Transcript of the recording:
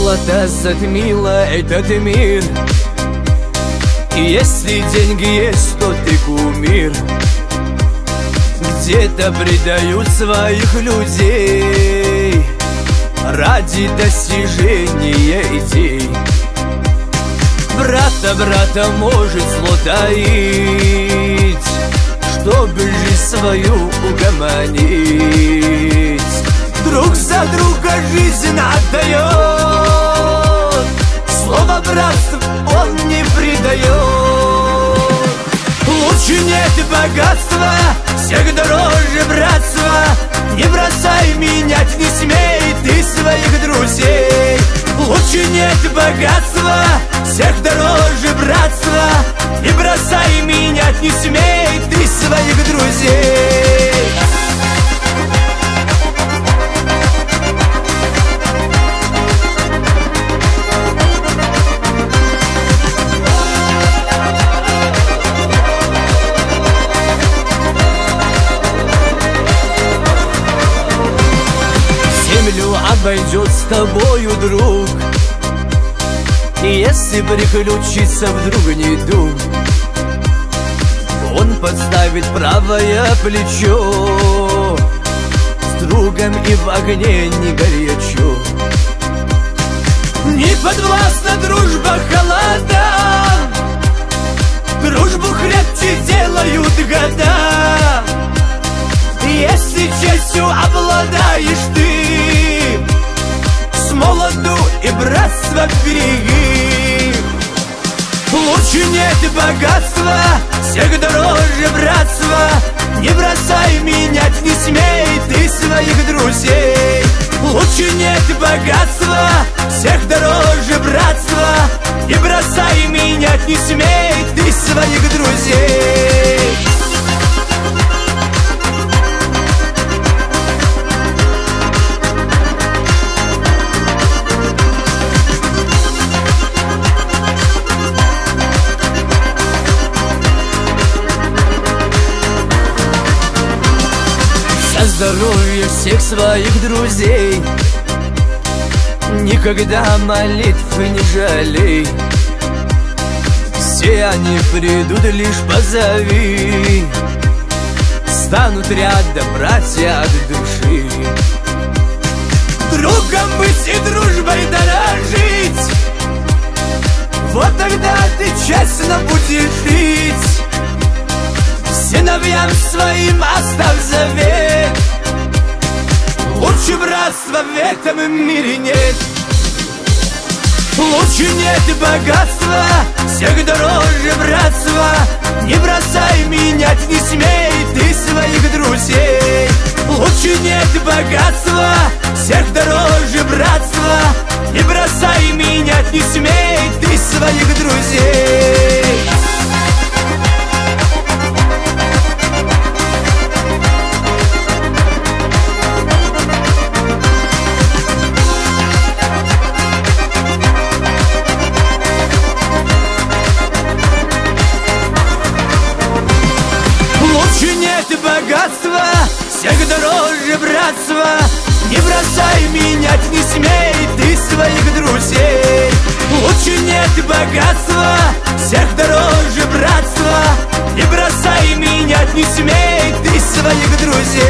золото затмило этот мир. И если деньги есть, то ты кумир. Где-то предают своих людей ради достижения идей. Брата может зло таить, чтобы жизнь свою угомонить. Друг за друга жизнь отдает, слово братства он не предает. Лучше нет богатства, всех дороже братства. Не бросай, менять не смей ты своих друзей. Лучше нет богатства, всех дороже братства. Не бросай, менять не смей ты своих друзей. Землю обойдет с тобою друг, если приключится вдруг недуг. Он подставит правое плечо, с другом и в огне не горячо. Не подвластна дружба холодам, дружбу крепче делают года. Если честью обладаешь ты, с молоду и братства береги. Лучше нет богатства, всех дороже братства. Не бросай, менять не смей ты своих друзей. Лучше нет богатства, всех дороже братства. Не бросай, менять не смей ты своих друзей. Здоровье всех своих друзей, никогда молитв не жалей. Все они придут, лишь позови, станут рядом братья от души. Другом быть и дружбой дорожить, вот тогда ты честно будешь жить. Сыновьям своим оставь завет, лучше братства в этом мире нет. Лучше нет богатства, всех дороже братства. Не бросай, менять не смей ты своих друзей. Лучше нет богатства, всех дороже братства. Не бросай, менять не смей ты своих друзей. Лучше нет богатства, всех дороже братства. Не бросай, менять не смей ты своих друзей. Лучше нет богатства, всех дороже братства. Не бросай, менять не смей ты своих друзей.